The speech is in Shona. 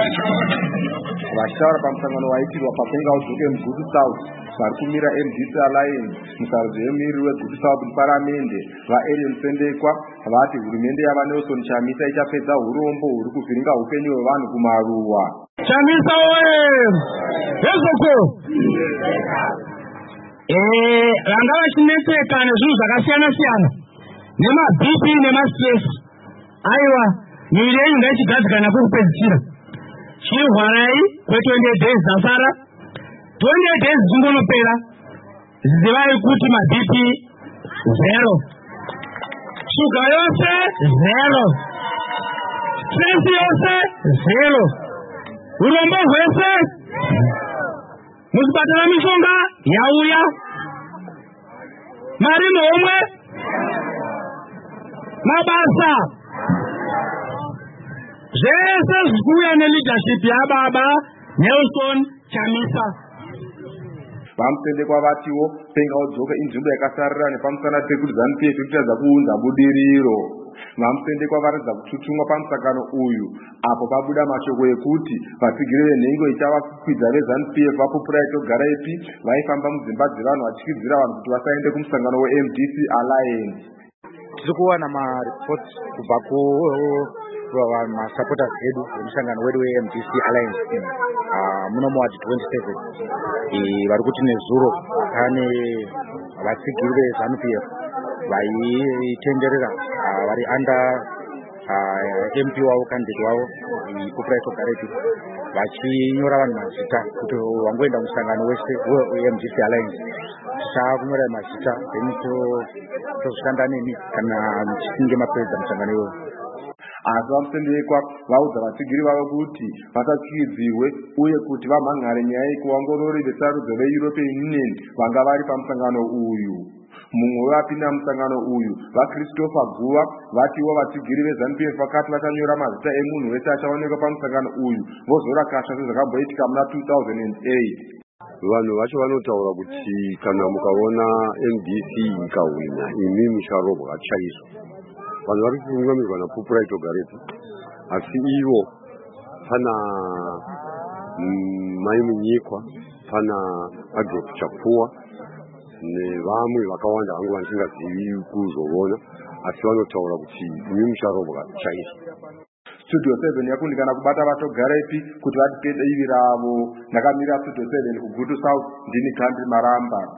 Vashtaura pamusangano waitirwa papenga udzoke muGutu South vari kumira MDC Alliance musarudzo yemuiri weGutu South muparamende vaEriel Sendekwa vati hurumende yavaNelson Chamisa ichapedza urombo huri kuvhiringa upenyu hwevanhu kumaruwa. Chamisa oye! Hezoko! Vanga vachinetseka nezvinhu zvakasiyana-siyana nema-BP nema-stress. Aiwa, miviri yenyu ngaichigadzikana kurupedzisira. Chirwarai kwe28 days zasara. 28 days dzingonopera. Zivai kuti ma-BP 0. Shuga yose 0. Stress yose 0. Urombo hwese muzvipatara mishonga yauya. Mari nomwe mabasa zvese zvikuuya neleadership yababa Nelson Chamisa. Vamusendekwa vatiwo penga udzoka inzvimbo yakasarira nepamusana pekuti ZANU-PF kuchitadza kuunza budiriro. Vamusendekwa varatidza kututumwa pamusangano uyu apo pabuda mashoko ekuti vatsigiri venhengo ichavakwidza veZANU-PF vapupura itogara ipi vaifamba mudzimba dzevanhu vachikwidzira vanhu kuti vasaende kumusangano weMDC Alliance. Tiri kuwana maripoti kubva kumasupporters edu vemusangano wedu weMDC Alliance muno muwadi 27 vari kuti nezuro pane vatsigiri veZANU-PF vaitenderera vari under MP wavo candidate wavo Pupura itogara ipi vachinyora vanhu mazita kuti wangoenda musangano wese weMDC Alliance tichakunyora mazita then tozvikanda nemi kana muchinge mapedza musangano iwoyo. Asi vamusendekwa vaudza vatsigiri vavo kuti vasatyidzirwe uye kuti vamhan'are nyaya yekuongorori vesarudzo veEuropean Union vanga vari pamusangano uyu. Mumwe wevapinda musangano uyu vaChristopher Guva vatiwo vatsigiri veZANU-PF vakati vachanyora mazita emunhu wese achaonekwa pamusangano uyu vozorakasha sezvakamboitika muna 2008. Vanhu vacho vanotaura kuti kana mukaona MDC ikahwina imi mucharobwa chaizvo. Vanhu vari kungamirwa naPupura itogarepo asi ivo pana Mai Munyikwa pana Adolf Chapuwa nevamwe vakawanda vangu vandisingazivi kuzoona asi vanotaura kuti imi mucharobwa chaizvo. Studio 7 yakundikana kubata vatogara ipi kuti vatipede ivi ravo. Ndakamira Studio 7 kuGutu South ndini Country Maramba.